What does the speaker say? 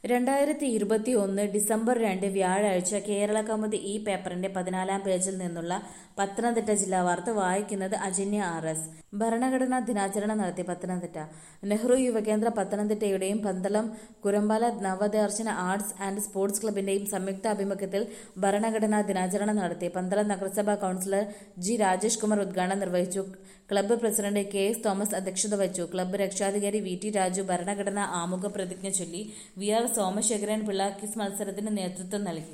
2021 December 2 വ്യാഴാഴ്ച കേരള കൗമുദി ഈ പേപ്പറിന്റെ 14-ാം പേജിൽ നിന്നുള്ള പത്തനംതിട്ട ജില്ലാ വാർത്ത വായിക്കുന്നത് അജന്യ RS. ഭരണഘടനാ ദിനാചരണം നടത്തി പത്തനംതിട്ട. നെഹ്റു യുവകേന്ദ്ര പത്തനംതിട്ടയുടെയും Pandalam Kurampala Navadarshana arts and sports ക്ലബിന്റെയും സംയുക്താഭിമുഖ്യത്തിൽ ഭരണഘടനാ ദിനാചരണം നടത്തി. പന്തളം നഗരസഭാ കൗൺസിലർ G. രാജേഷ് കുമാർ ഉദ്ഘാടനം നിർവഹിച്ചു. ക്ലബ്ബ് പ്രസിഡന്റ് KS തോമസ് അധ്യക്ഷത വഹിച്ചു. ക്ലബ്ബ് രക്ഷാധികാരി VT രാജു ഭരണഘടനാ ആമുഖ പ്രതിജ്ഞ ചൊല്ലി. VR സോമശേഖരൻ പിള്ള ക്വിസ് മത്സരത്തിന് നേതൃത്വം നൽകി.